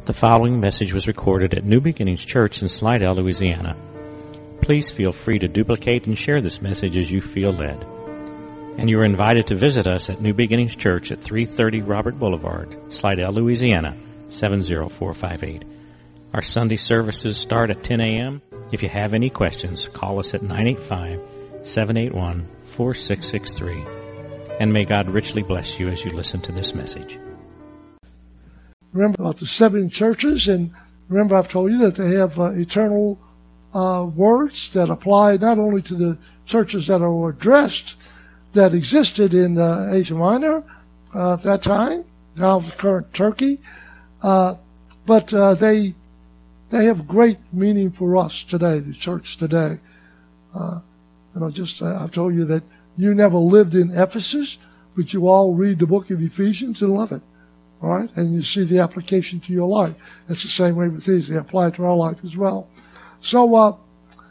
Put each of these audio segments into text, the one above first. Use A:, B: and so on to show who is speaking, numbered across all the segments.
A: The following message was recorded at New Beginnings Church in Slidell, Louisiana. Please feel free to duplicate and share this message as you feel led. And you are invited to visit us at New Beginnings Church at 330 Robert Boulevard, Slidell, Louisiana, 70458. Our Sunday services start at 10 a.m. If you have any questions, call us at 985-781-4663. And may God richly bless you as you listen to this message.
B: Remember about the 7 churches, and remember I've told you that they have eternal words that apply not only to the churches that are addressed that existed in Asia Minor at that time, now the current Turkey, but they have great meaning for us today, the church today. I've told you that you never lived in Ephesus, but you all read the book of Ephesians and love it. All right, and you see the application to your life. It's the same way with these; they apply to our life as well. So,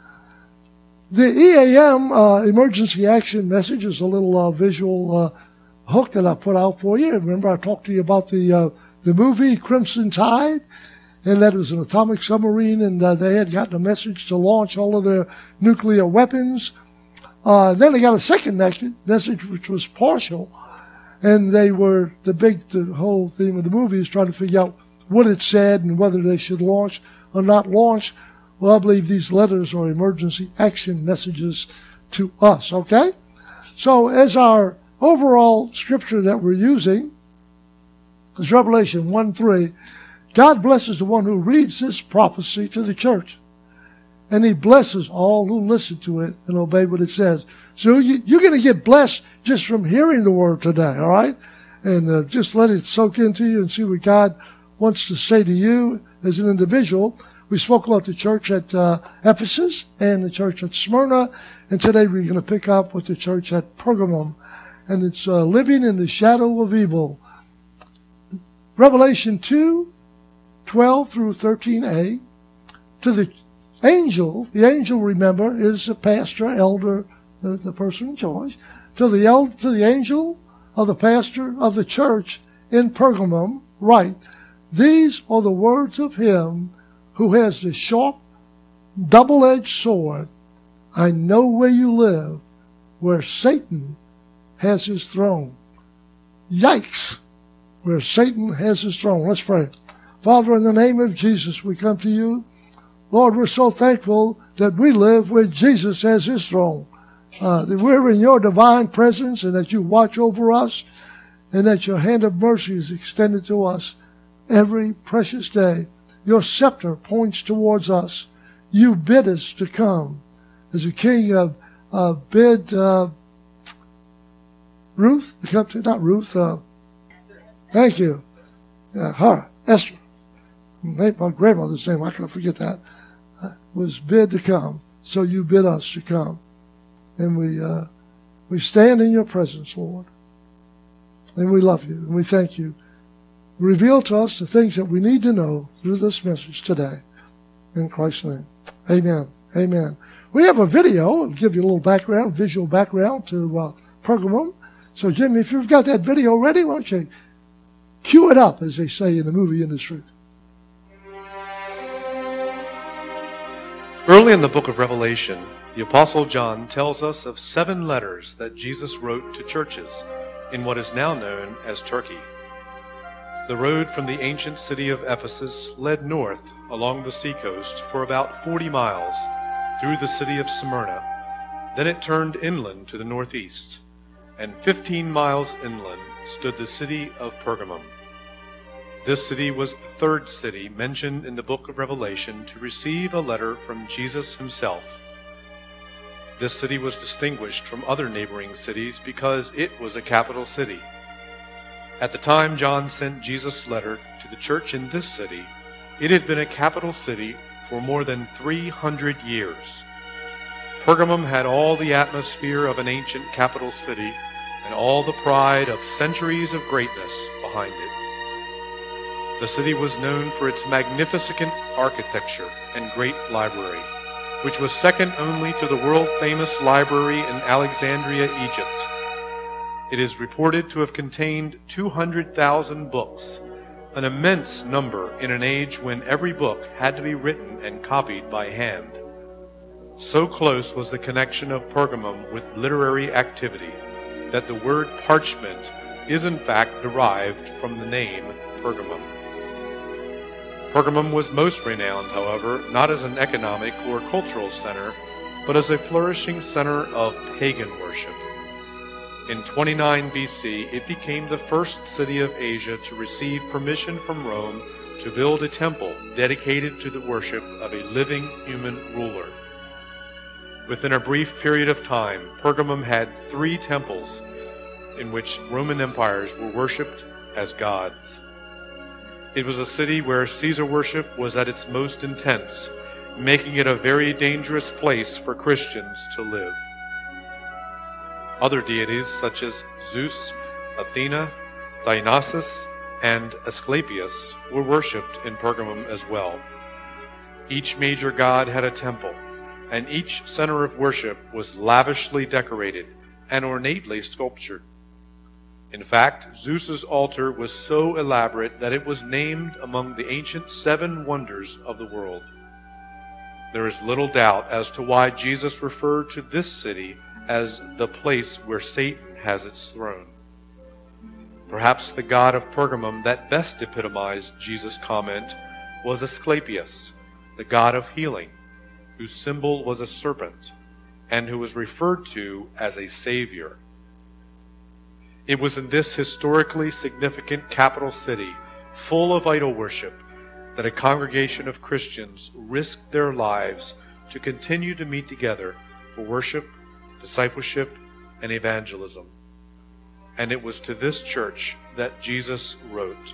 B: the EAM emergency action message is a little visual hook that I put out for you. Remember, I talked to you about the movie Crimson Tide, and that was an atomic submarine, and they had gotten a message to launch all of their nuclear weapons. Then they got a second message, which was partial. And the whole theme of the movie is trying to figure out what it said and whether they should launch or not launch. Well, I believe these letters are emergency action messages to us, okay? So as our overall scripture that we're using is Revelation 1:3. God blesses the one who reads this prophecy to the church. And he blesses all who listen to it and obey what it says. So you're going to get blessed just from hearing the word today, all right? And just let it soak into you and see what God wants to say to you as an individual. We spoke about the church at Ephesus and the church at Smyrna. And today we're going to pick up with the church at Pergamum. And it's living in the shadow of evil. Revelation 2:12 through 13a. To the angel, remember, is a pastor, elder, the person in charge. To the angel of the pastor of the church in Pergamum, write, these are the words of him who has the sharp, double-edged sword. I know where you live, where Satan has his throne. Yikes! Where Satan has his throne. Let's pray. Father, in the name of Jesus, we come to you. Lord, we're so thankful that we live where Jesus has his throne, that we're in your divine presence and that you watch over us and that your hand of mercy is extended to us every precious day. Your scepter points towards us. You bid us to come. As the king bid Ruth, not Ruth, thank you, Esther. My grandmother's name, I can't forget that. Was bid to come, so you bid us to come. And we stand in your presence, Lord. And we love you, and we thank you. Reveal to us the things that we need to know through this message today. In Christ's name, amen. Amen. We have a video. I'll give you a little background, visual background to Pergamum. So, Jimmy, if you've got that video ready, why don't you cue it up, as they say in the movie industry.
C: Early in the book of Revelation, the Apostle John tells us of 7 letters that Jesus wrote to churches in what is now known as Turkey. The road from the ancient city of Ephesus led north along the seacoast for about 40 miles through the city of Smyrna. Then it turned inland to the northeast, and 15 miles inland stood the city of Pergamum. This city was the 3rd city mentioned in the book of Revelation to receive a letter from Jesus himself. This city was distinguished from other neighboring cities because it was a capital city. At the time John sent Jesus' letter to the church in this city, it had been a capital city for more than 300 years. Pergamum had all the atmosphere of an ancient capital city and all the pride of centuries of greatness behind it. The city was known for its magnificent architecture and great library, which was second only to the world-famous library in Alexandria, Egypt. It is reported to have contained 200,000 books, an immense number in an age when every book had to be written and copied by hand. So close was the connection of Pergamum with literary activity that the word parchment is in fact derived from the name Pergamum. Pergamum was most renowned, however, not as an economic or cultural center, but as a flourishing center of pagan worship. In 29 BC, it became the first city of Asia to receive permission from Rome to build a temple dedicated to the worship of a living human ruler. Within a brief period of time, Pergamum had 3 temples in which Roman empires were worshipped as gods. It was a city where Caesar worship was at its most intense, making it a very dangerous place for Christians to live. Other deities such as Zeus, Athena, Dionysus, and Asclepius were worshipped in Pergamum as well. Each major god had a temple, and each center of worship was lavishly decorated and ornately sculptured. In fact, Zeus's altar was so elaborate that it was named among the ancient 7 wonders of the world. There is little doubt as to why Jesus referred to this city as the place where Satan has its throne. Perhaps the god of Pergamum that best epitomized Jesus' comment was Asclepius, the god of healing, whose symbol was a serpent, and who was referred to as a savior. It was in this historically significant capital city, full of idol worship, that a congregation of Christians risked their lives to continue to meet together for worship, discipleship, and evangelism. And it was to this church that Jesus wrote.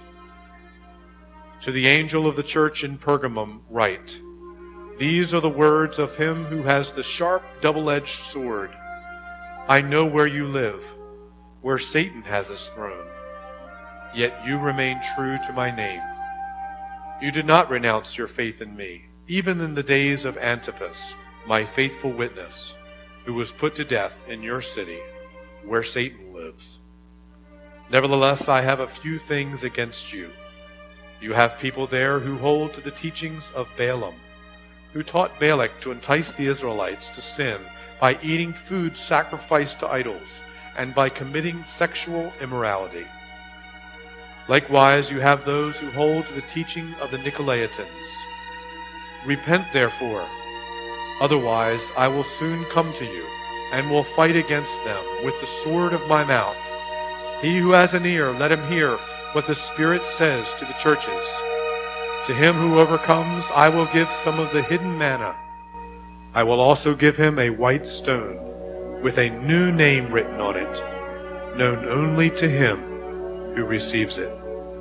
C: To the angel of the church in Pergamum write, "These are the words of him who has the sharp double-edged sword. I know where you live, where Satan has his throne. Yet you remain true to my name. You did not renounce your faith in me, even in the days of Antipas, my faithful witness, who was put to death in your city, where Satan lives. Nevertheless, I have a few things against you. You have people there who hold to the teachings of Balaam, who taught Balak to entice the Israelites to sin by eating food sacrificed to idols and by committing sexual immorality. Likewise, you have those who hold to the teaching of the Nicolaitans. Repent, therefore, otherwise I will soon come to you and will fight against them with the sword of my mouth. He who has an ear, let him hear what the Spirit says to the churches. To him who overcomes, I will give some of the hidden manna. I will also give him a white stone with a new name written on it, known only to him who receives it."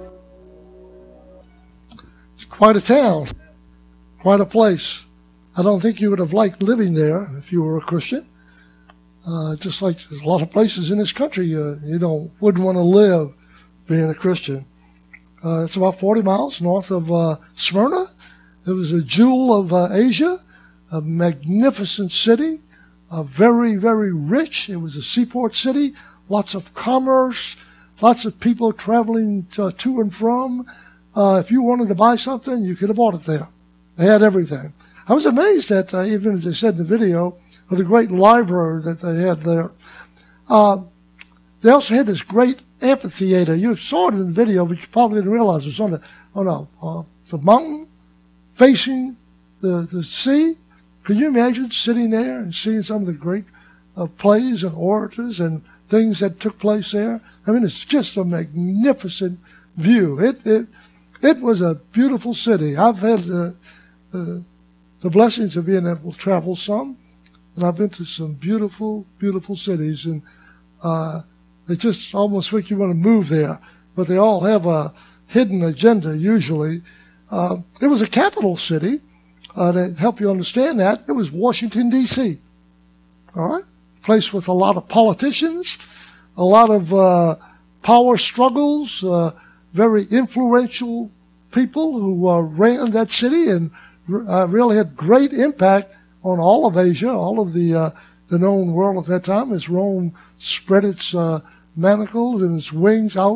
B: It's quite a town, quite a place. I don't think you would have liked living there if you were a Christian. Just like there's a lot of places in this country you wouldn't want to live being a Christian. It's about 40 miles north of Smyrna. It was a jewel of Asia, a magnificent city, very, very rich. It was a seaport city, lots of commerce, lots of people traveling to and from. If you wanted to buy something, you could have bought it there. They had everything. I was amazed at, even as they said in the video, of the great library that they had there. They also had this great amphitheater. You saw it in the video, but you probably didn't realize it was on the mountain facing the sea. Can you imagine sitting there and seeing some of the great plays and orators and things that took place there? I mean, it's just a magnificent view. It was a beautiful city. I've had the blessings of being able to travel some, and I've been to some beautiful, beautiful cities, and it just almost make you want to move there. But they all have a hidden agenda usually. It was a capital city. To help you understand that, it was Washington, D.C. All right? A place with a lot of politicians, a lot of power struggles, very influential people who ran that city and really had great impact on all of Asia, all of the known world at that time, as Rome spread its manacles and its wings out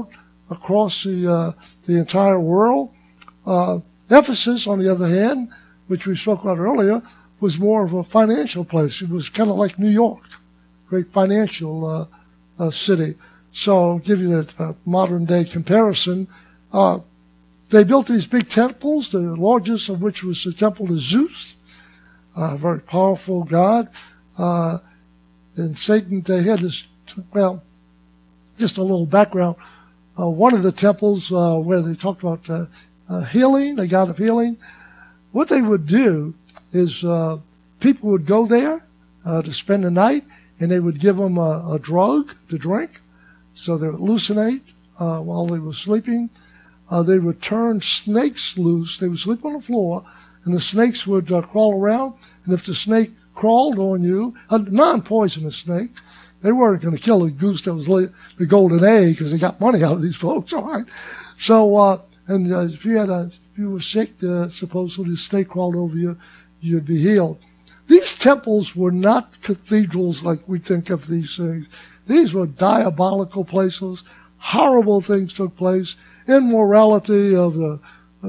B: across the entire world. Ephesus, on the other hand, which we spoke about earlier, was more of a financial place. It was kind of like New York, great financial city. So I'll give you that modern-day comparison. They built these big temples, the largest of which was the temple to Zeus, a very powerful god. And Satan, they had this, well, just a little background. One of the temples where they talked about healing, the god of healing, what they would do is people would go there to spend the night, and they would give them a drug to drink, so they would hallucinate while they were sleeping. They would turn snakes loose. They would sleep on the floor, and the snakes would crawl around. And if the snake crawled on you, a non-poisonous snake, they weren't going to kill a goose that was the golden egg because they got money out of these folks, all right? So, if you were sick, supposedly the snake crawled over you, you'd be healed. These temples were not cathedrals like we think of these things. These were diabolical places. Horrible things took place. Immorality of the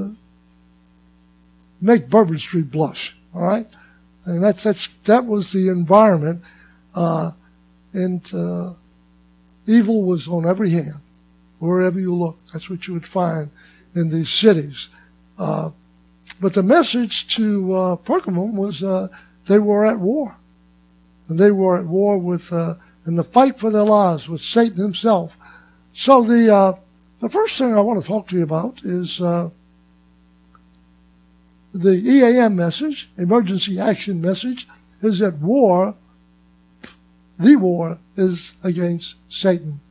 B: make Bourbon Street blush. All right, and that was the environment, and evil was on every hand, wherever you look. That's what you would find in these cities. But the message to Pergamum was they were at war, and they were at war with in the fight for their lives with Satan himself. So the first thing I want to talk to you about is the EAM message, emergency action message, is that the war is against Satan.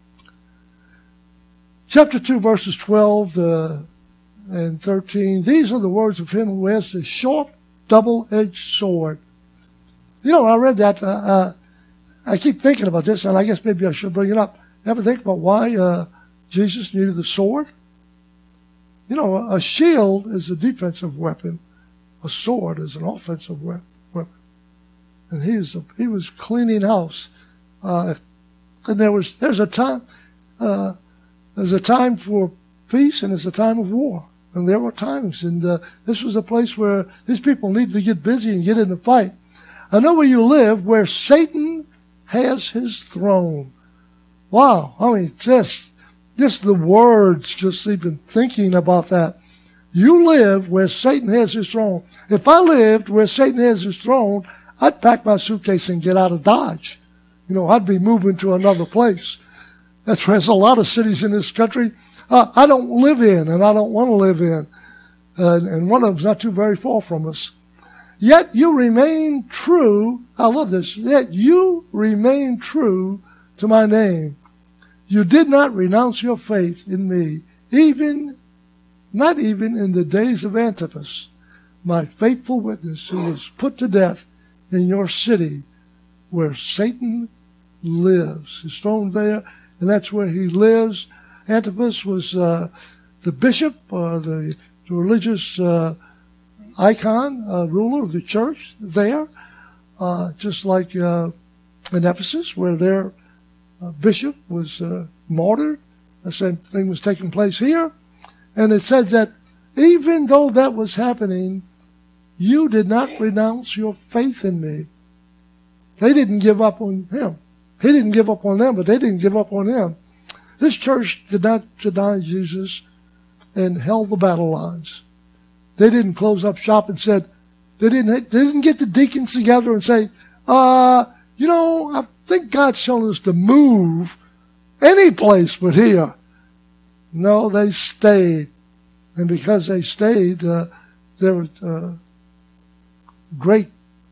B: Chapter 2, verses 12 and 13, these are the words of him who has the sharp, double-edged sword. You know, I read that. I keep thinking about this, and I guess maybe I should bring it up. Ever think about why Jesus needed a sword? You know, a shield is a defensive weapon. A sword is an offensive weapon. And he was cleaning house. And there's a time for peace and there's a time of war. And there were times, and this was a place where these people needed to get busy and get in the fight. I know where you live, where Satan has his throne. Wow, I mean, just the words, just even thinking about that. You live where Satan has his throne. If I lived where Satan has his throne, I'd pack my suitcase and get out of Dodge. You know, I'd be moving to another place. That's why there's a lot of cities in this country I don't live in and I don't want to live in. And one of them's not too very far from us. Yet you remain true. I love this. Yet you remain true to my name. You did not renounce your faith in me, not even in the days of Antipas, my faithful witness, who was put to death in your city where Satan lives. He's thrown there, and that's where he lives. Antipas was the bishop, the religious icon, ruler of the church there, just like in Ephesus, where their bishop was martyred. The same thing was taking place here. And it says that even though that was happening, you did not renounce your faith in me. They didn't give up on him. He didn't give up on them, but they didn't give up on him. This church did not deny Jesus and held the battle lines. They didn't close up shop and said, they didn't get the deacons together and say, you know, I think God's telling us to move any place but here. No, they stayed. And because they stayed, there was great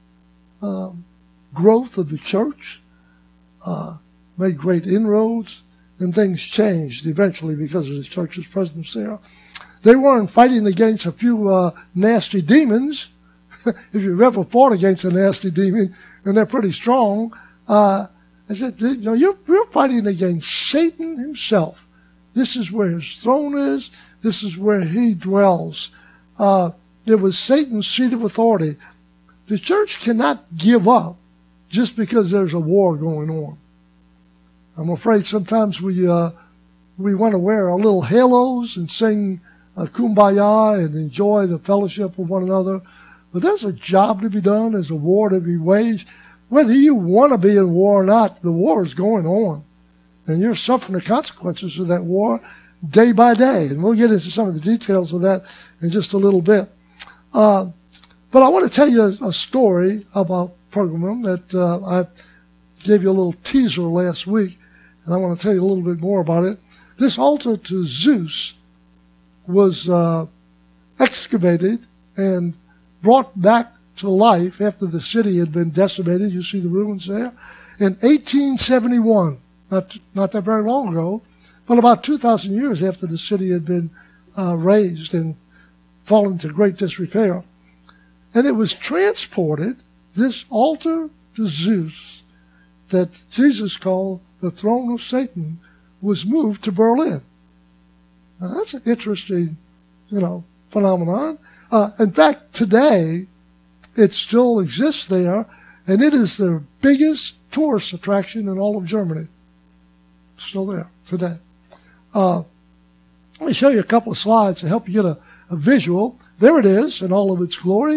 B: growth of the church, made great inroads, and things changed eventually because of the church's presence there. They weren't fighting against a few nasty demons. If you've ever fought against a nasty demon, and they're pretty strong, I said, you know, you're fighting against Satan himself. This is where his throne is. This is where he dwells. It was Satan's seat of authority. The church cannot give up just because there's a war going on. I'm afraid sometimes we we want to wear our little halos and sing Kumbaya and enjoy the fellowship with one another. But there's a job to be done. There's a war to be waged. Whether you want to be in war or not, the war is going on. And you're suffering the consequences of that war day by day. And we'll get into some of the details of that in just a little bit. But I want to tell you a story about Pergamum that I gave you a little teaser last week. And I want to tell you a little bit more about it. This altar to Zeus was excavated and brought back to life after the city had been decimated. You see the ruins there. In 1871, not that very long ago, but about 2,000 years after the city had been razed and fallen to great disrepair. And it was transported, this altar to Zeus that Jesus called the throne of Satan, was moved to Berlin. Now, that's an interesting, phenomenon. In fact, today, it still exists there, and it is the biggest tourist attraction in all of Germany. Still there today. Let me show you a couple of slides to help you get a visual. There it is in all of its glory.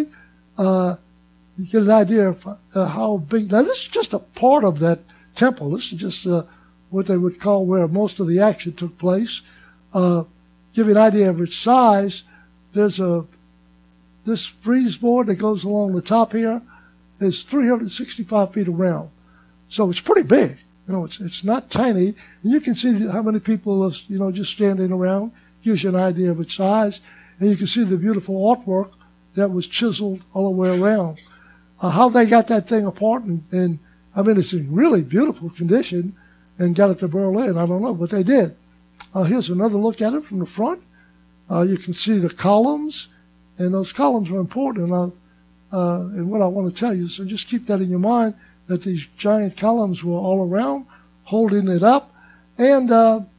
B: You get an idea of how big. Now, this is just a part of that temple. This is just what they would call where most of the action took place. Give you an idea of its size. There's this frieze board that goes along the top here is 365 feet around. So it's pretty big. It's not tiny. And you can see how many people are, just standing around. Gives you an idea of its size. And you can see the beautiful artwork that was chiseled all the way around. How they got that thing apart and it's in really beautiful condition and got it to Berlin, I don't know, but they did. Here's another look at it from the front. You can see the columns, and those columns are important. And what I want to tell you, so just keep that in your mind, that these giant columns were all around, holding it up. And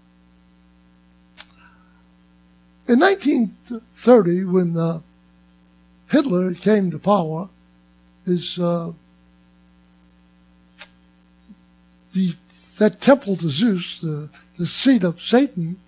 B: in 1930, when Hitler came to power, that temple to Zeus, the seat of Satan,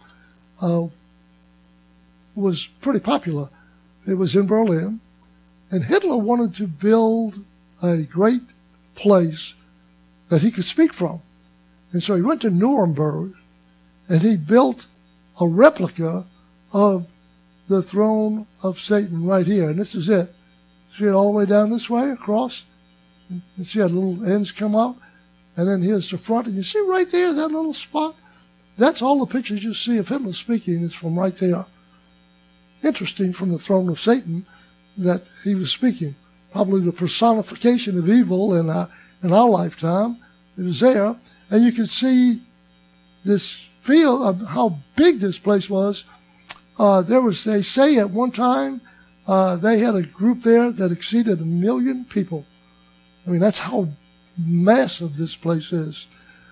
B: was pretty popular. It was in Berlin, and Hitler wanted to build a great place that he could speak from. And so he went to Nuremberg, and he built a replica of the throne of Satan right here. And this is it. See it all the way down this way, across? You see how the little ends come out? And then here's the front. And you see right there, that little spot? That's all the pictures you see of Hitler speaking is from right there. Interesting, from the throne of Satan that he was speaking. Probably the personification of evil in our lifetime. It was there. And you can see this feel of how big this place was. They say at one time, they had a group there that exceeded 1 million people. That's how massive this place is.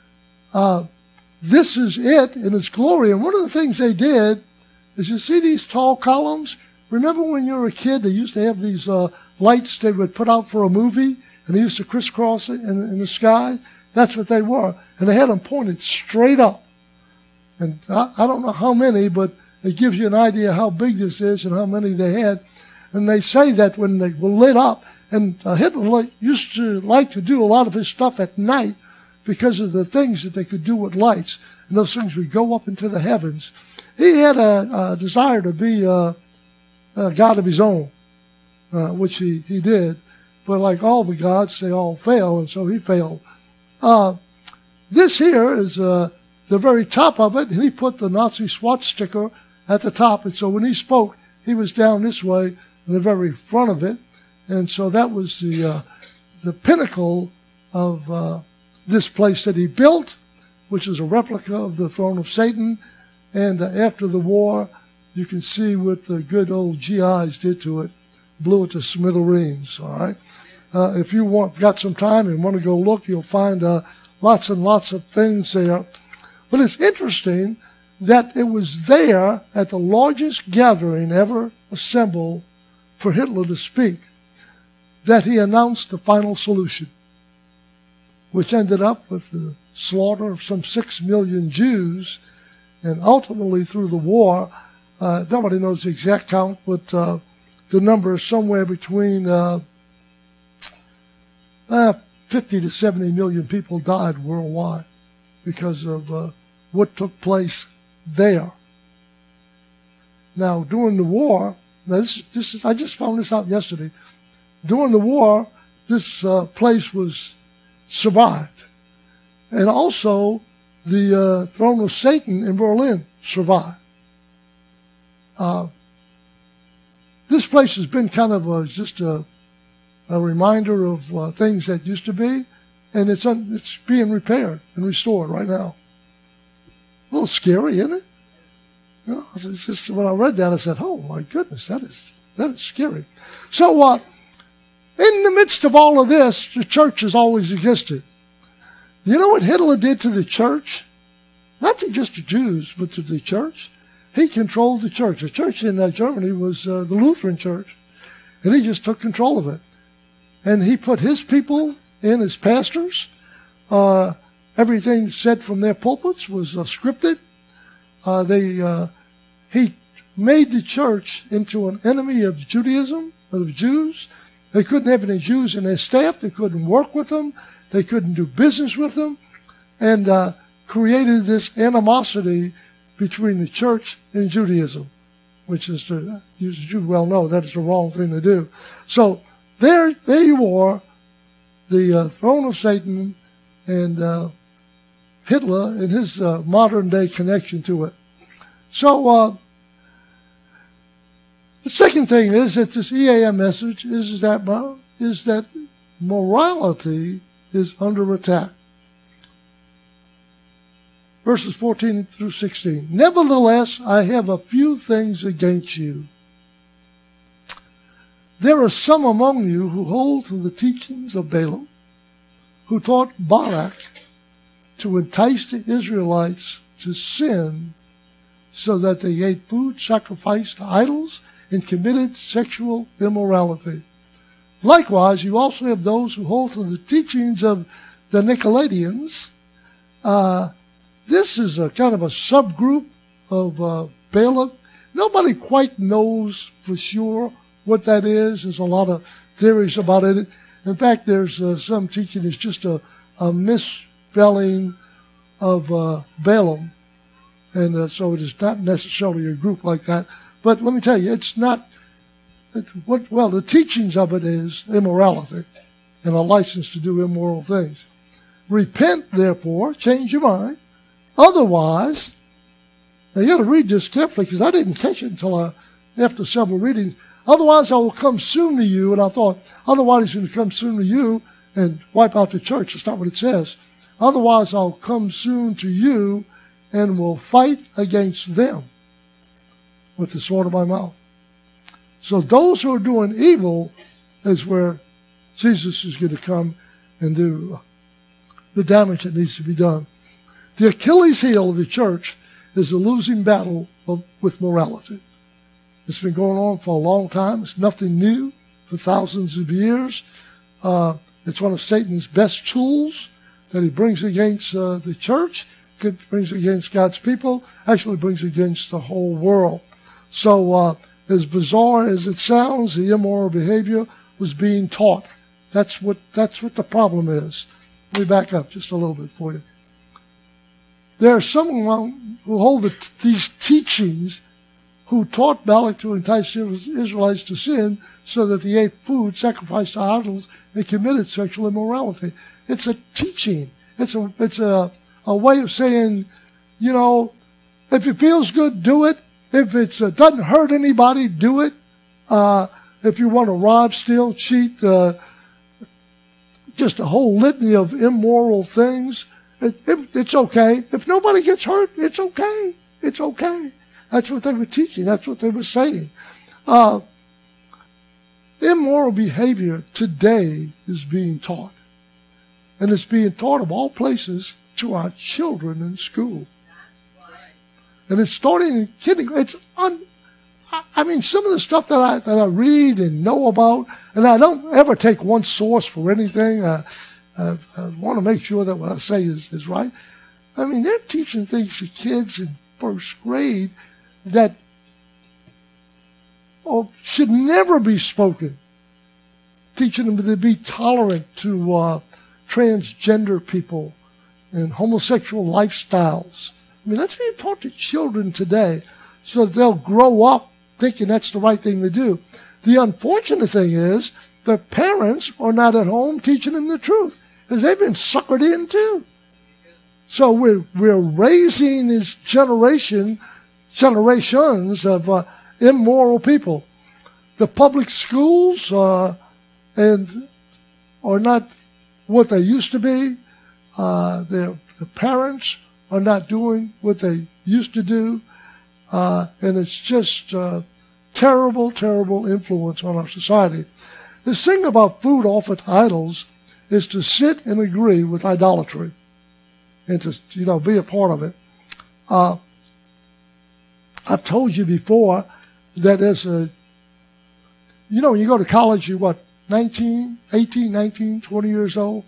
B: This is it in its glory. And one of the things they did is, you see these tall columns? Remember when you were a kid, they used to have these lights they would put out for a movie, and they used to crisscross it in the sky? That's what they were. And they had them pointed straight up. And I don't know how many, but it gives you an idea how big this is and how many they had. And they say that when they were lit up, and Hitler used to like to do a lot of his stuff at night because of the things that they could do with lights. And those things would go up into the heavens. He had a desire to be a God of his own, which he did. But like all the gods, they all fail, and so he failed. This here is the very top of it, and he put the Nazi swastika at the top. And so when he spoke, he was down this way in the very front of it. And so that was the pinnacle of this place that he built, which is a replica of the throne of Satan. And after the war, you can see what the good old GIs did to it, blew it to smithereens. All right. If you got some time and want to go look, you'll find lots and lots of things there. But it's interesting that it was there at the largest gathering ever assembled for Hitler to speak that he announced the final solution, which ended up with the slaughter of some 6 million Jews And ultimately, through the war, nobody knows the exact count, but the number is somewhere between 50 to 70 million people died worldwide because of what took place there. Now, during the war, I just found this out yesterday. During the war, this place was survived. And also, the throne of Satan in Berlin survived. This place has been kind of just a reminder of things that used to be, and it's being repaired and restored right now. A little scary, isn't it? You know, it's just when I read that, I said, "Oh my goodness, that is scary." So, in the midst of all of this, the church has always existed. You know what Hitler did to the church? Not to just the Jews, but to the church. He controlled the church. The church in Germany was the Lutheran church, and he just took control of it. And he put his people in as pastors. Everything said from their pulpits was scripted. He made the church into an enemy of Judaism, of the Jews. They couldn't have any Jews in their staff. They couldn't work with them. They couldn't do business with them. And created this animosity between the church and Judaism, which is, as you well know, that is the wrong thing to do. So there you are, the throne of Satan and Hitler and his modern-day connection to it. So the second thing is that this EAM message is that morality is under attack. Verses 14 through 16. Nevertheless, I have a few things against you. There are some among you who hold to the teachings of Balaam, who taught Balak to entice the Israelites to sin so that they ate food sacrificed to idols and committed sexual immorality. Likewise, you also have those who hold to the teachings of the Nicolaitans. This is a kind of a subgroup of Balak. Nobody quite knows for sure what that is. There's a lot of theories about it. In fact, there's some teaching it's just a misspelling of Balaam. And so it is not necessarily a group like that. But let me tell you, it's not. The teachings of it is immorality and a license to do immoral things. Repent, therefore, change your mind. Otherwise, now you got to read this carefully because I didn't catch it until after several readings. Otherwise, I will come soon to you. And I thought, otherwise he's going to come soon to you and wipe out the church. That's not what it says. Otherwise, I'll come soon to you and will fight against them with the sword of my mouth. So those who are doing evil is where Jesus is going to come and do the damage that needs to be done. The Achilles heel of the church is the losing battle with morality. It's been going on for a long time. It's nothing new for thousands of years. It's one of Satan's best tools that he brings against the church, brings against God's people, actually brings against the whole world. So as bizarre as it sounds, the immoral behavior was being taught. That's what the problem is. Let me back up just a little bit for you. There are some who hold these teachings who taught Balak to entice Israelites to sin so that they ate food sacrificed to idols and committed sexual immorality. It's a teaching. It's a way of saying, you know, if it feels good, do it. If it doesn't hurt anybody, do it. If you want to rob, steal, cheat, just a whole litany of immoral things, it's okay. If nobody gets hurt, it's okay. It's okay. That's what they were teaching. That's what they were saying. Immoral behavior today is being taught. And it's being taught of all places to our children in school. And it's starting in kindergarten. I mean, some of the stuff that I read and know about, and I don't ever take one source for anything. I want to make sure that what I say is right. I mean, they're teaching things to kids in first grade that should never be spoken. Teaching them to be tolerant to transgender people and homosexual lifestyles. I mean, that's being taught to children today so that they'll grow up thinking that's the right thing to do. The unfortunate thing is the parents are not at home teaching them the truth because they've been suckered in too. So we're raising this generations of immoral people. The public schools and are not what they used to be. The parents are not doing what they used to do. And it's just terrible, terrible influence on our society. This thing about food offered to idols is to sit and agree with idolatry and to, be a part of it. I've told you before that as when you go to college, you're 18, 19, 20 years old.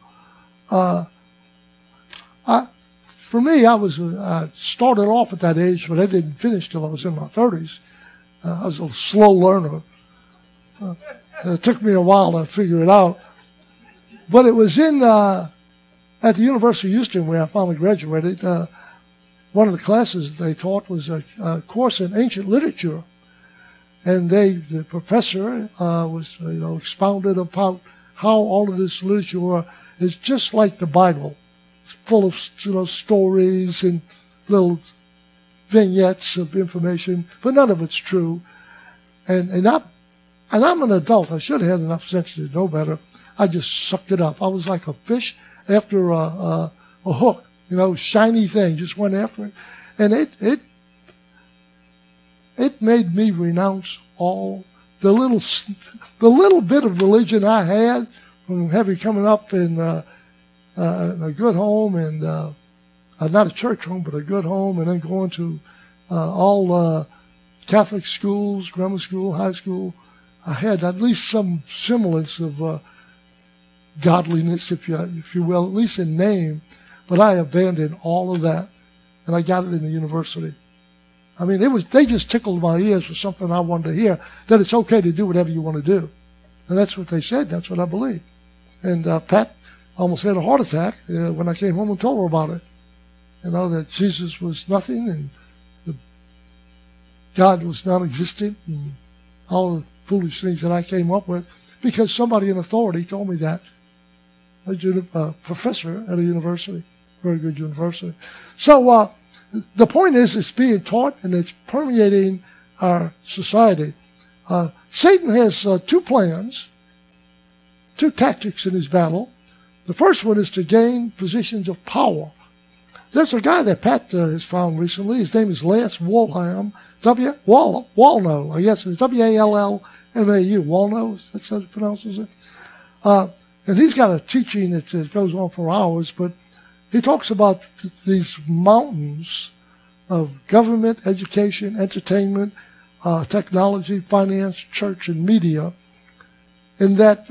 B: For me, I started off at that age, but I didn't finish till I was in my 30s. I was a slow learner. It took me a while to figure it out. But it was at the University of Houston where I finally graduated. One of the classes they taught was a course in ancient literature. And the professor was, expounded about how all of this literature is just like the Bible. It's full of, stories and little vignettes of information, but none of it's true. And I'm an adult. I should have had enough sense to know better. I just sucked it up. I was like a fish after a hook, shiny thing, just went after it. And it made me renounce all the little bit of religion I had from having coming up in a good home and not a church home, but a good home, and then going to all Catholic schools, grammar school, high school. I had at least some semblance of godliness, if you will, at least in name, but I abandoned all of that, and I got it in the university. I mean, they just tickled my ears for something I wanted to hear, that it's okay to do whatever you want to do. And that's what they said. That's what I believe. And Pat almost had a heart attack when I came home and told her about it. That Jesus was nothing and God was non-existent and all the foolish things that I came up with because somebody in authority told me that. A professor at a university, very good university. So the point is it's being taught and it's permeating our society. Satan has two plans, two tactics in his battle. The first one is to gain positions of power. There's a guy that Pat has found recently. His name is Lance Wallnau. Wallnau. I guess it's Wallnau. Wallnau. That's how it pronounces it. And he's got a teaching that goes on for hours, but he talks about these mountains of government, education, entertainment, technology, finance, church, and media, and that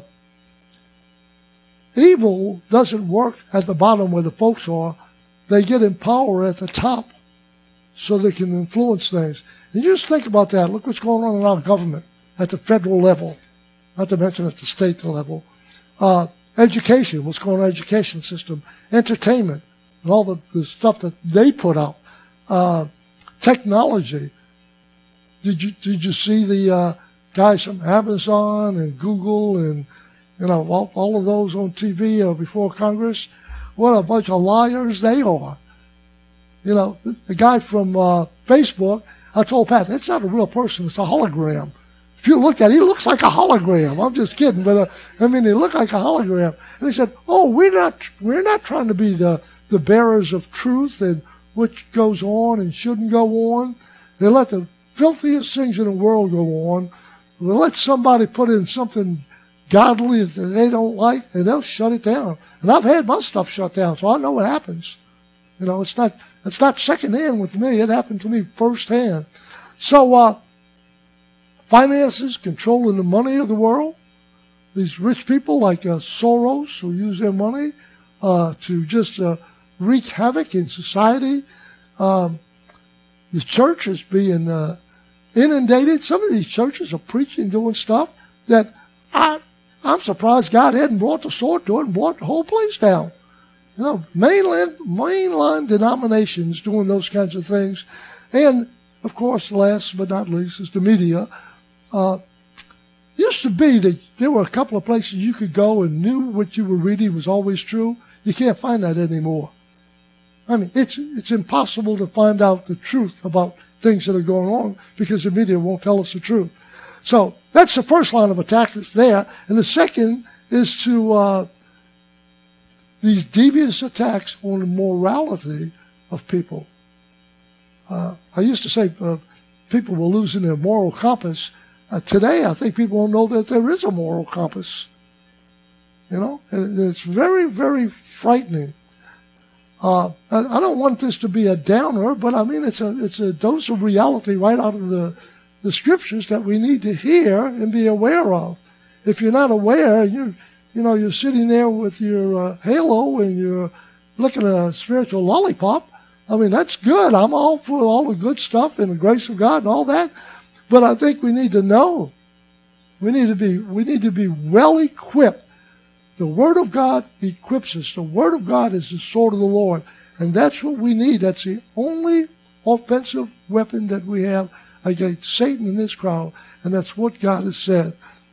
B: evil doesn't work at the bottom where the folks are. They get in power at the top so they can influence things. And you just think about that. Look what's going on in our government at the federal level, not to mention at the state level. Education, what's going on in the education system, entertainment, and all the stuff that they put out. Technology. Did you see the guys from Amazon and Google and all of those on TV before Congress? What a bunch of liars they are. The guy from Facebook, I told Pat, that's not a real person, it's a hologram. If you look at it, he looks like a hologram. I'm just kidding, but he looked like a hologram. And they said, we're not trying to be the bearers of truth and what goes on and shouldn't go on. They let the filthiest things in the world go on. We'll let somebody put in something godly that they don't like, and they'll shut it down. And I've had my stuff shut down, so I know what happens. It's not secondhand with me. It happened to me firsthand. So, finances, controlling the money of the world. These rich people like Soros who use their money to just wreak havoc in society. The church is being inundated. Some of these churches are preaching, doing stuff that I'm surprised God hadn't brought the sword to it and brought the whole place down. You know, mainline denominations doing those kinds of things. And, of course, last but not least is the media. Used to be that there were a couple of places you could go and knew what you were reading was always true. You can't find that anymore. I mean, it's impossible to find out the truth about things that are going on because the media won't tell us the truth. So that's the first line of attack that's there. And the second is to these devious attacks on the morality of people. I used to say people were losing their moral compass. Today, I think people don't know that there is a moral compass. You know, and it's very, very frightening. I don't want this to be a downer, but I mean it's a dose of reality right out of the scriptures that we need to hear and be aware of. If you're not aware, you're sitting there with your halo and you're looking at a spiritual lollipop. I mean, that's good. I'm all for all the good stuff and the grace of God and all that. But I think we need to know. We need to be well equipped. The Word of God equips us. The Word of God is the sword of the Lord. And that's what we need. That's the only offensive weapon that we have against Satan and his crowd. And that's what God has said.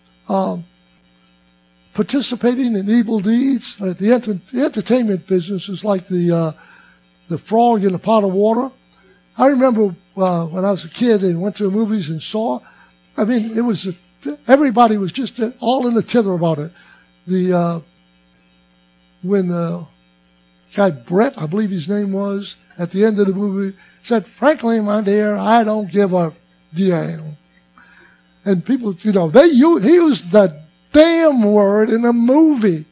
B: Participating in evil deeds. The entertainment business is like the frog in a pot of water. I remember when I was a kid and went to the movies and saw. I mean, everybody was just all in a tither about it. When guy Brett, I believe his name was, at the end of the movie said, "Frankly, my dear, I don't give a damn." And people, he used the damn word in a movie.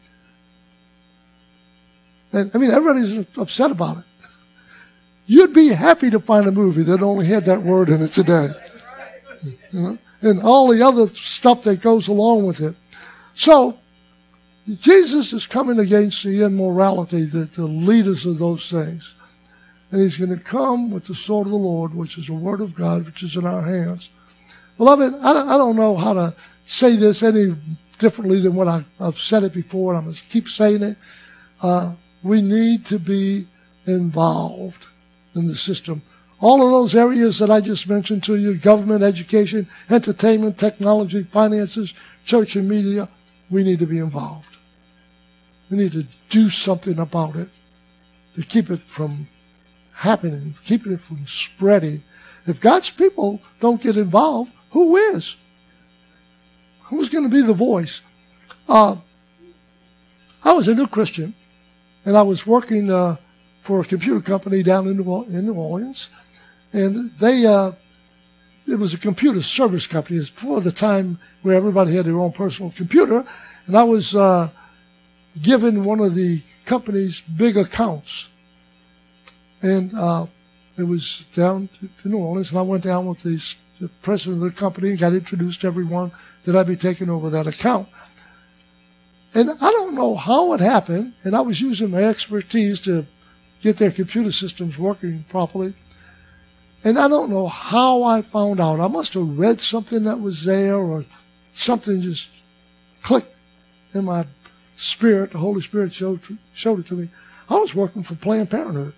B: And I mean, everybody's upset about it. You'd be happy to find a movie that only had that word in it today. You know? And all the other stuff that goes along with it. So, Jesus is coming against the immorality, the leaders of those things. And he's going to come with the sword of the Lord, which is the Word of God, which is in our hands. Beloved, I don't know how to say this any differently than what I've said it before, and I'm going to keep saying it. We need to be involved in the system. All of those areas that I just mentioned to you, government, education, entertainment, technology, finances, church and media, we need to be involved. We need to do something about it to keep it from happening, keeping it from spreading. If God's people don't get involved, who is? Who's going to be the voice? I was a new Christian, and I was working for a computer company down in New Orleans, and it was a computer service company. It was before the time where everybody had their own personal computer, and I was given one of the company's big accounts. And it was down to New Orleans, and I went down with the president of the company and got introduced to everyone that I'd be taking over that account. And I don't know how it happened, and I was using my expertise to get their computer systems working properly. And I don't know how I found out. I must have read something that was there, or something just clicked in my spirit. The Holy Spirit showed it to me. I was working for Planned Parenthood.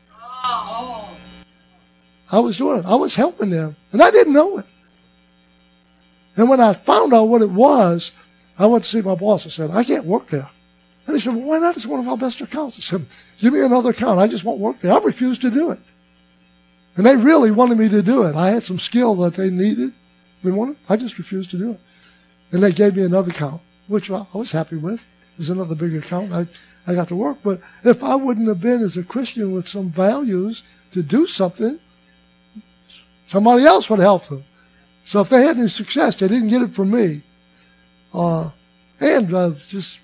B: I was doing it. I was helping them, and I didn't know it. And when I found out what it was, I went to see my boss and said, "I can't work there." And he said, "Well, why not? It's one of our best accounts." I said, "Give me another account. I just won't work there." I refused to do it. And they really wanted me to do it. I had some skill that they needed. They wanted. I just refused to do it. And they gave me another account, which I was happy with. It was another big account. I got to work. But if I wouldn't have been, as a Christian, with some values to do something, somebody else would help them. So if they had any success, they didn't get it from me. I won't go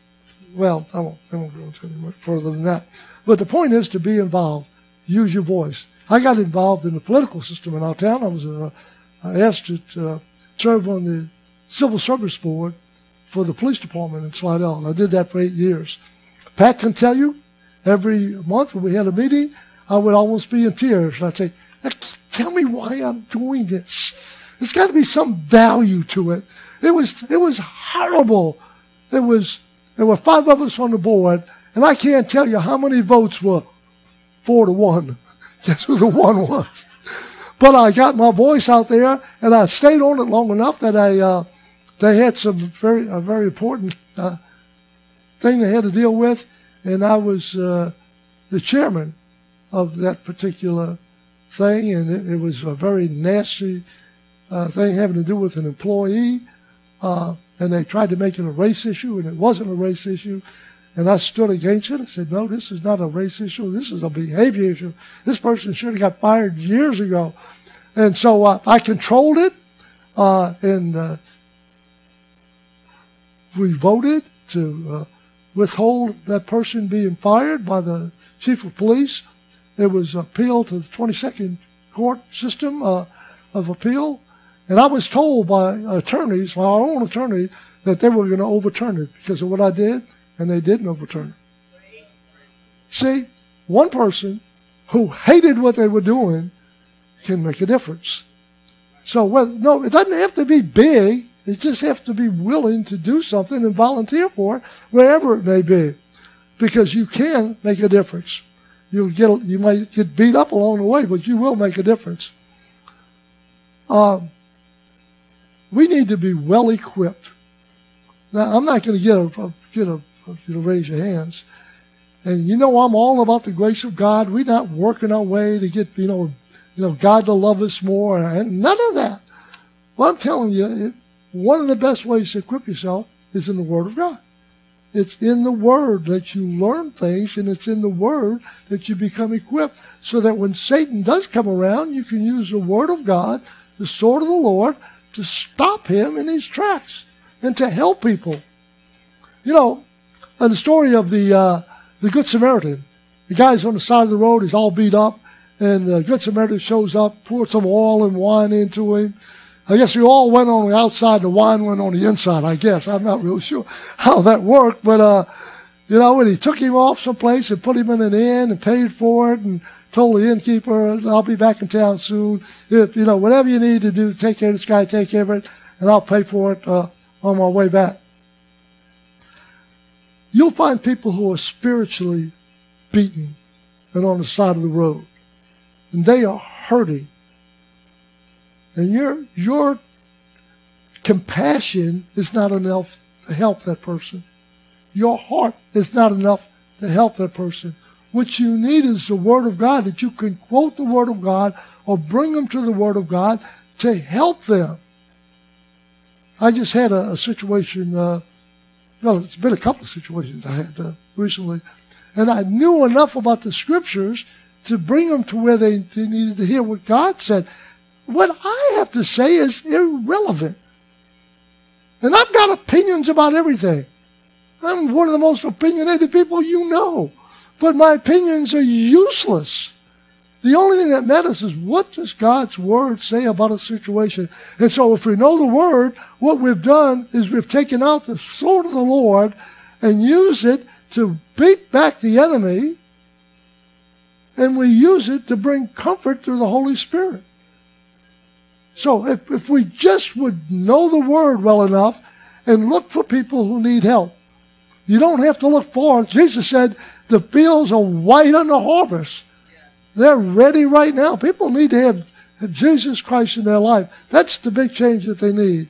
B: into any much further than that. But the point is to be involved. Use your voice. I got involved in the political system in our town. I was asked to serve on the Civil Service Board for the police department in Slidell. And I did that for 8 years. Pat can tell you, every month when we had a meeting, I would almost be in tears. And I'd say, tell me why I'm doing this. There's got to be some value to it. It was horrible. There were 5 of us on the board, and I can't tell you how many votes were 4-1. Guess who the one was? But I got my voice out there, and I stayed on it long enough that they had a very important thing they had to deal with, and I was the chairman of that particular thing, and it was a very nasty thing having to do with an employee, and they tried to make it a race issue, and it wasn't a race issue. And I stood against it. I said, no, this is not a race issue. This is a behavior issue. This person should have got fired years ago. And so I controlled it, and we voted to withhold that person being fired by the chief of police. It was appealed to the 22nd court system of appeal. And I was told by attorneys, my own attorney, that they were going to overturn it because of what I did. And they didn't overturn it. See, one person who hated what they were doing can make a difference. So, no, it doesn't have to be big. It just has to be willing to do something and volunteer for it, wherever it may be. Because you can make a difference. You might get beat up along the way, but you will make a difference. We need to be well equipped. Now, I'm not going to get you to raise your hands. And you know I'm all about the grace of God. We're not working our way to get, God to love us more. And none of that. Well, I'm telling you, one of the best ways to equip yourself is in the Word of God. It's in the Word that you learn things, and it's in the Word that you become equipped, so that when Satan does come around, you can use the Word of God, the sword of the Lord, to stop him in his tracks and to help people. And the story of the Good Samaritan. The guy's on the side of the road. He's all beat up. And the Good Samaritan shows up, poured some oil and wine into him. I guess the oil went on the outside, the wine went on the inside, I guess. I'm not really sure how that worked. But, and he took him off someplace and put him in an inn and paid for it and told the innkeeper, I'll be back in town soon. If, whatever you need to do, take care of this guy, take care of it, and I'll pay for it on my way back. You'll find people who are spiritually beaten and on the side of the road. And they are hurting. And your compassion is not enough to help that person. Your heart is not enough to help that person. What you need is the Word of God, that you can quote the Word of God or bring them to the Word of God to help them. I just had a situation... it's been a couple of situations I had recently. And I knew enough about the Scriptures to bring them to where they needed to hear what God said. What I have to say is irrelevant. And I've got opinions about everything. I'm one of the most opinionated people you know. But my opinions are useless. The only thing that matters is, what does God's Word say about a situation? And so if we know the Word, what we've done is we've taken out the sword of the Lord and used it to beat back the enemy, and we use it to bring comfort through the Holy Spirit. So if we just would know the Word well enough and look for people who need help. You don't have to look for it. Jesus said the fields are white on the harvest. They're ready right now. People need to have Jesus Christ in their life. That's the big change that they need.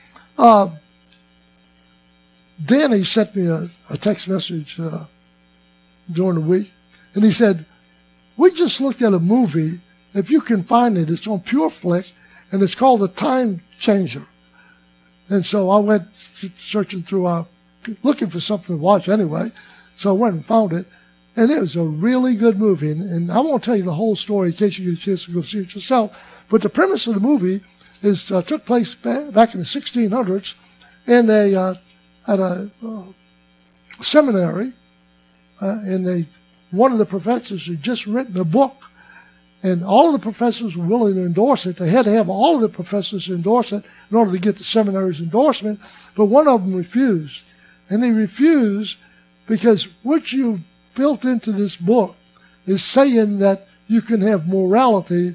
B: Danny sent me a text message during the week, and he said, we just looked at a movie. If you can find it, it's on PureFlix, and it's called The Time Changer. And so I went searching through looking for something to watch anyway. So I went and found it. And it was a really good movie. And I won't tell you the whole story in case you get a chance to go see it yourself. But the premise of the movie took place back in the 1600s. And they at a seminary. And one of the professors had just written a book. And all of the professors were willing to endorse it. They had to have all of the professors endorse it in order to get the seminary's endorsement. But one of them refused. And he refused because what you've built into this book is saying that you can have morality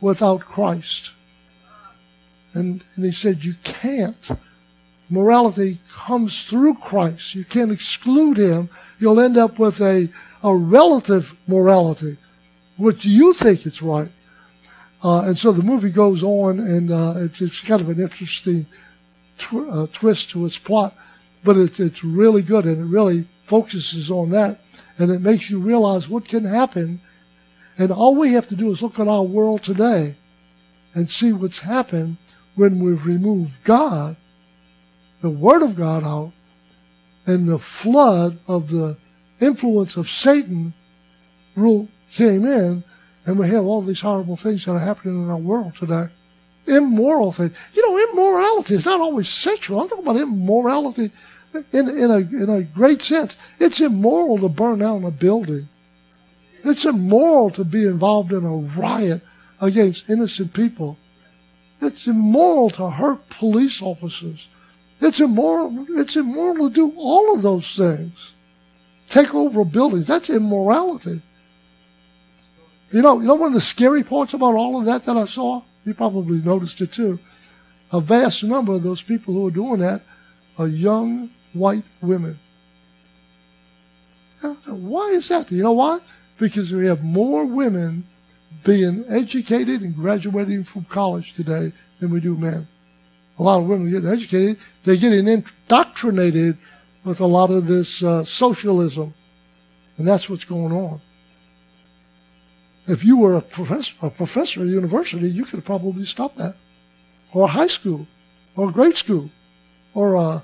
B: without Christ. And he said, you can't. Morality comes through Christ. You can't exclude him. You'll end up with a relative morality, which you think is right. And so the movie goes on, and it's kind of an interesting twist to its plot, but it's really good, and it really focuses on that, and it makes you realize what can happen. And all we have to do is look at our world today and see what's happened when we've removed God, the Word of God out, and the flood of the influence of Satan rule came in, and we have all these horrible things that are happening in our world today. Immoral things. You know, immorality is not always sexual. I'm talking about immorality in a great sense. It's immoral to burn down a building. It's immoral to be involved in a riot against innocent people. It's immoral to hurt police officers. It's immoral to do all of those things. Take over buildings. That's immorality. You know one of the scary parts about all of that I saw? You probably noticed it too. A vast number of those people who are doing that are young white women. Why is that? Do you know why? Because we have more women being educated and graduating from college today than we do men. A lot of women get educated. They're getting indoctrinated with a lot of this socialism. And that's what's going on. If you were a professor at a university, you could probably stop that. Or a high school, or a grade school, or a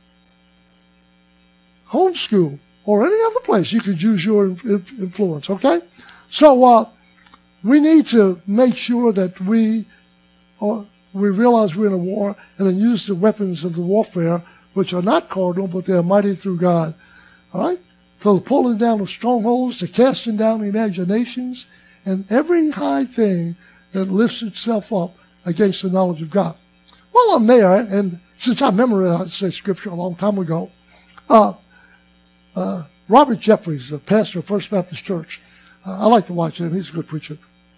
B: home school, or any other place you could use your influence, okay? So we need to make sure that we realize we're in a war and then use the weapons of the warfare, which are not carnal, but they are mighty through God. All right? For the pulling down of strongholds, the casting down imaginations, and every high thing that lifts itself up against the knowledge of God. While I'm there, and since I memorized that scripture a long time ago, Robert Jeffries, the pastor of First Baptist Church, I like to watch him. He's a good preacher.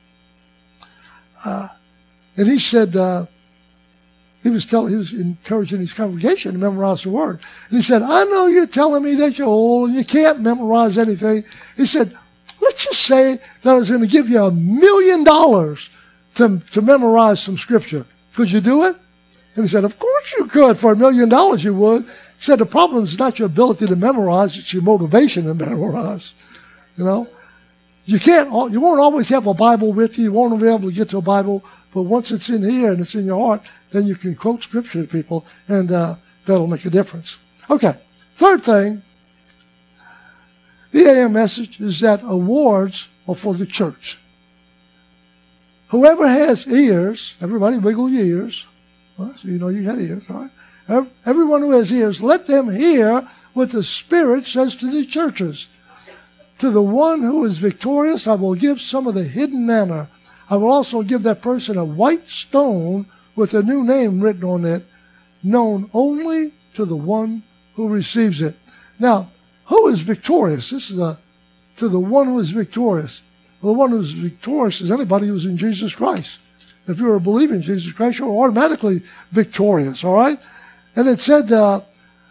B: And he said, he was encouraging his congregation to memorize the Word. And he said, I know you're telling me that you're old and you can't memorize anything. He said, let's just say that I was going to give you $1 million to memorize some scripture. Could you do it? And he said, of course you could. For $1 million you would. He said, the problem is not your ability to memorize, it's your motivation to memorize. You know? You won't always have a Bible with you. You won't be able to get to a Bible. But once it's in here and it's in your heart, then you can quote scripture to people, and that'll make a difference. Okay. Third thing, the AM message is that awards are for the church. Whoever has ears, everybody wiggle your ears. Well, so you know you had ears, all right? Everyone who has ears, let them hear what the Spirit says to the churches. To the one who is victorious, I will give some of the hidden manna. I will also give that person a white stone with a new name written on it, known only to the one who receives it. Now, who is victorious? This is to the one who is victorious. Well, the one who is victorious is anybody who's in Jesus Christ. If you're a believer in Jesus Christ, you're automatically victorious, all right? And it said the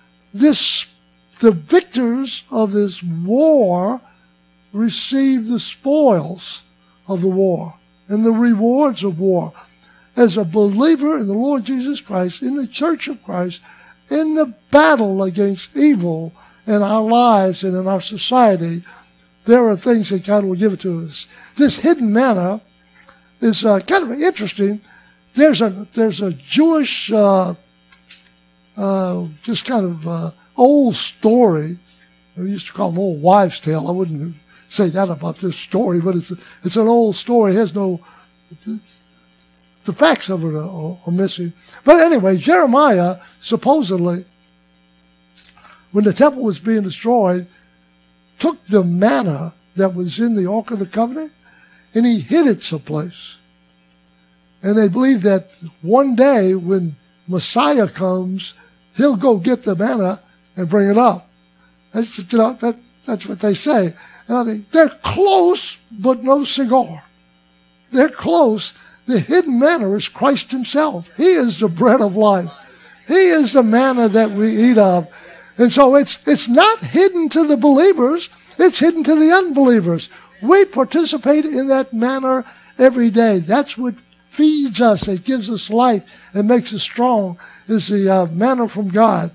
B: victors of this war receive the spoils of the war and the rewards of war. As a believer in the Lord Jesus Christ, in the church of Christ, in the battle against evil in our lives and in our society, there are things that God will give it to us. This hidden manna is kind of interesting. There's a Jewish just kind of old story. We used to call them old wives' tale. I wouldn't say that about this story, but it's an old story. It has no... The facts of it are missing. But anyway, Jeremiah, supposedly, when the temple was being destroyed, took the manna that was in the Ark of the Covenant, and he hid it someplace. And they believe that one day when Messiah comes, he'll go get the manna and bring it up. That's what they say. They're close, but no cigar. They're close. The hidden manna is Christ himself. He is the bread of life. He is the manna that we eat of. And so it's not hidden to the believers. It's hidden to the unbelievers. We participate in that manna every day. That's what feeds us. It gives us life and makes us strong, is the manna from God.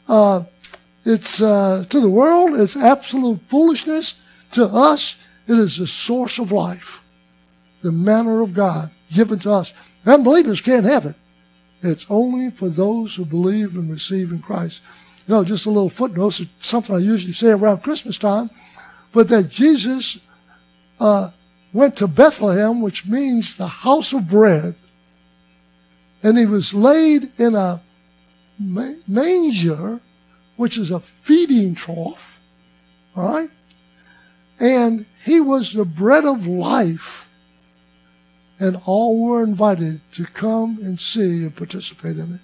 B: It's to the world, it's absolute foolishness. To us, it is the source of life. The manna of God given to us. Unbelievers can't have it. It's only for those who believe and receive in Christ. You know, just a little footnote. It's something I usually say around Christmas time. But that Jesus went to Bethlehem, which means the house of bread. And he was laid in a manger, which is a feeding trough. All right? And he was the bread of life. And all were invited to come and see and participate in it.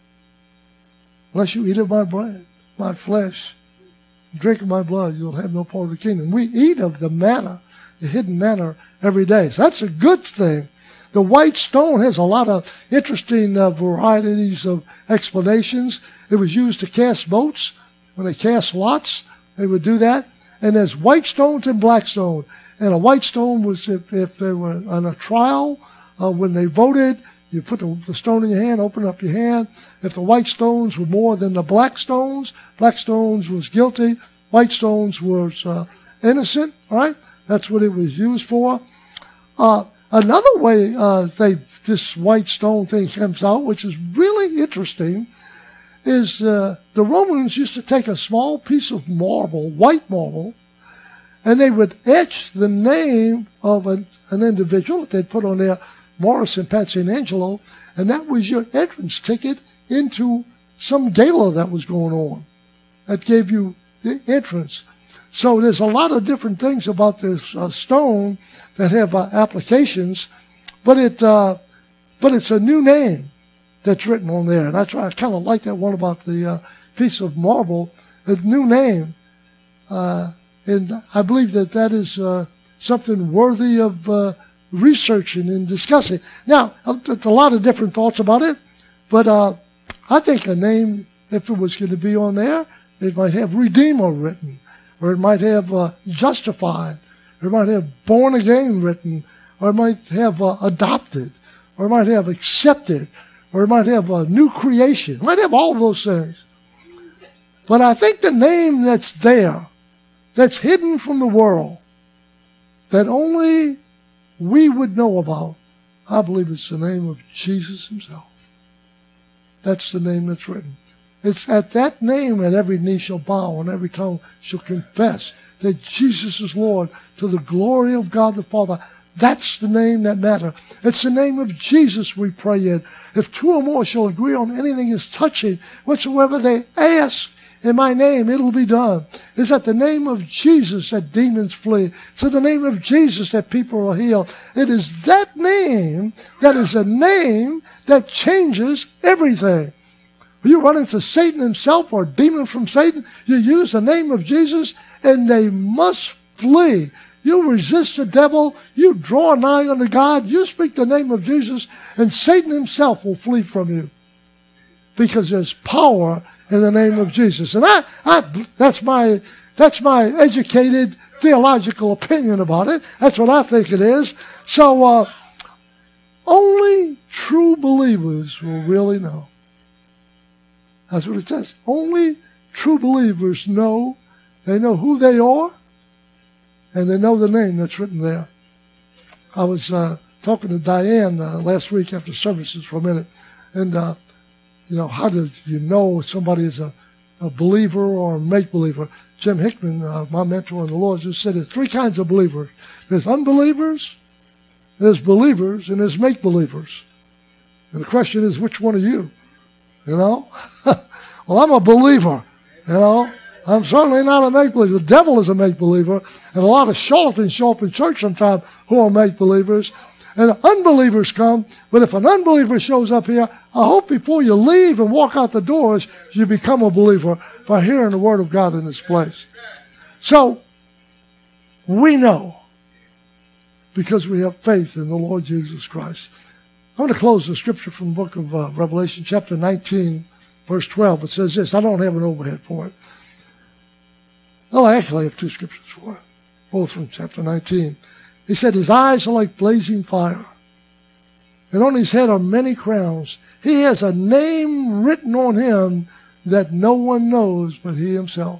B: Unless you eat of my bread, my flesh, drink of my blood, you'll have no part of the kingdom. We eat of the manna, the hidden manna, every day. So that's a good thing. The white stone has a lot of interesting varieties of explanations. It was used to cast votes. When they cast lots, they would do that. And there's white stones and black stone. And a white stone was if they were on a trial, when they voted, you put the stone in your hand, open up your hand. If the white stones were more than the black stones was guilty, white stones was innocent, right? That's what it was used for. Another way this white stone thing comes out, which is really interesting, is the Romans used to take a small piece of marble, white marble, and they would etch the name of an individual that they'd put on there, Morrison, Patsy, and Angelo, and that was your entrance ticket into some gala that was going on. That gave you the entrance. So there's a lot of different things about this stone that have applications, but it's a new name that's written on there. And that's why I kind of like that one about the piece of marble, a new name. And I believe that is something worthy of researching and discussing. Now, a lot of different thoughts about it, but I think a name, if it was going to be on there, it might have Redeemer written, or it might have Justified, or it might have Born Again written, or it might have Adopted, or it might have Accepted, or it might have New Creation. It might have all of those things. But I think the name that's there, that's hidden from the world, that only we would know about, I believe it's the name of Jesus himself. That's the name that's written. It's at that name that every knee shall bow and every tongue shall confess that Jesus is Lord, to the glory of God the Father. That's the name that matters. It's the name of Jesus we pray in. If two or more shall agree on anything is touching, whatsoever they ask in my name, it'll be done. It's at the name of Jesus that demons flee. It's at the name of Jesus that people are healed. It is that name that is a name that changes everything. You run into Satan himself or a demon from Satan, you use the name of Jesus and they must flee. You resist the devil, you draw nigh unto God, you speak the name of Jesus, and Satan himself will flee from you. Because there's power in the name of Jesus. And that's my educated theological opinion about it. That's what I think it is. So only true believers will really know. That's what it says. Only true believers know. They know who they are, and they know the name that's written there. I was talking to Diane last week after services for a minute, and how do you know somebody is a believer or a make-believer? Jim Hickman, my mentor in the Lord, just said there's three kinds of believers. There's unbelievers, there's believers, and there's make-believers. And the question is, which one are you? Well, I'm a believer, I'm certainly not a make-believer. The devil is a make-believer, and a lot of charlatans show up in church sometimes who are make-believers. And unbelievers come, but if an unbeliever shows up here, I hope before you leave and walk out the doors, you become a believer by hearing the Word of God in this place. So, we know, because we have faith in the Lord Jesus Christ, I'm going to close the scripture from the book of Revelation, chapter 19, verse 12. It says this. I don't have an overhead for it. Oh, I actually have two scriptures for it, both from chapter 19. He said, his eyes are like blazing fire, and on his head are many crowns. He has a name written on him that no one knows but he himself.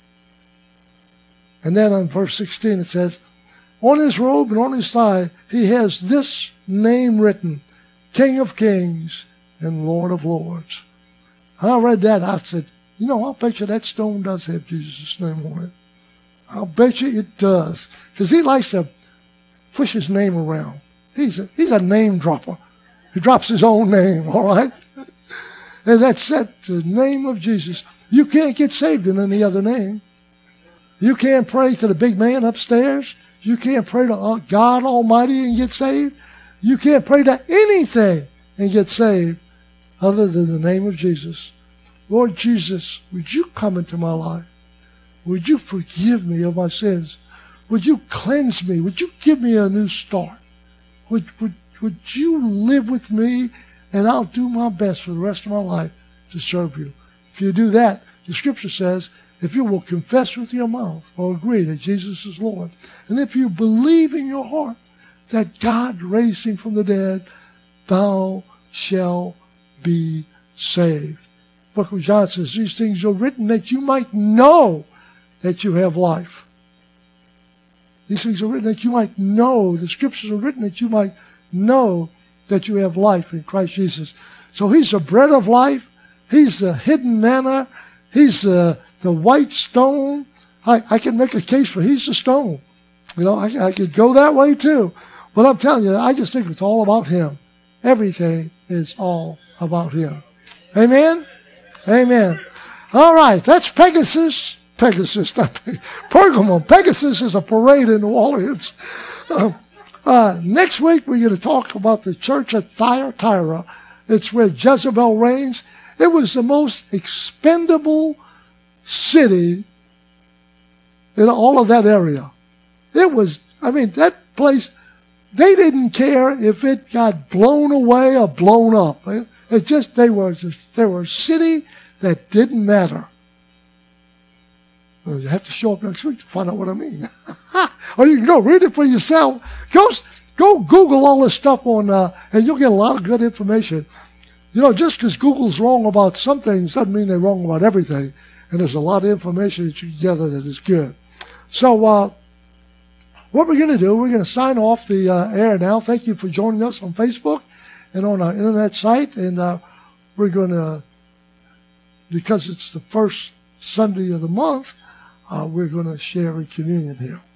B: And then on verse 16 it says, on his robe and on his thigh he has this name written, King of Kings and Lord of Lords. I read that. I said, I'll bet you that stone does have Jesus' name on it. I'll bet you it does. Because he likes to push his name around. He's a name dropper. He drops his own name, all right? And that's the name of Jesus. You can't get saved in any other name. You can't pray to the big man upstairs. You can't pray to God Almighty and get saved. You can't pray to anything and get saved other than the name of Jesus. Lord Jesus, would you come into my life? Would you forgive me of my sins? Would you cleanse me? Would you give me a new start? Would you live with me, and I'll do my best for the rest of my life to serve you. If you do that, the scripture says, if you will confess with your mouth or agree that Jesus is Lord, and if you believe in your heart that God raised him from the dead, thou shalt be saved. The book of John says, these things are written that you might know that you have life. These things are written that you might know. The scriptures are written that you might know that you have life in Christ Jesus. So he's the bread of life. He's the hidden manna. He's the white stone. I can make a case for he's the stone. I could go that way too. But I'm telling you, I just think it's all about him. Everything is all about him. Amen? Amen. All right, that's Pegasus. Pegasus, not Pergamum. Pegasus is a parade in New Orleans. Next week, we're going to talk about the church at Thyatira. It's where Jezebel reigns. It was the most expendable city in all of that area. That place, they didn't care if it got blown away or blown up. They were a city that didn't matter. You have to show up next week to find out what I mean. Or you can go read it for yourself. Go Google all this stuff and you'll get a lot of good information. Just because Google's wrong about some things doesn't mean they're wrong about everything. And there's a lot of information that you can gather that is good. So what we're going to do, we're going to sign off the air now. Thank you for joining us on Facebook and on our internet site. And we're going to, because it's the first Sunday of the month, we're going to share in communion here.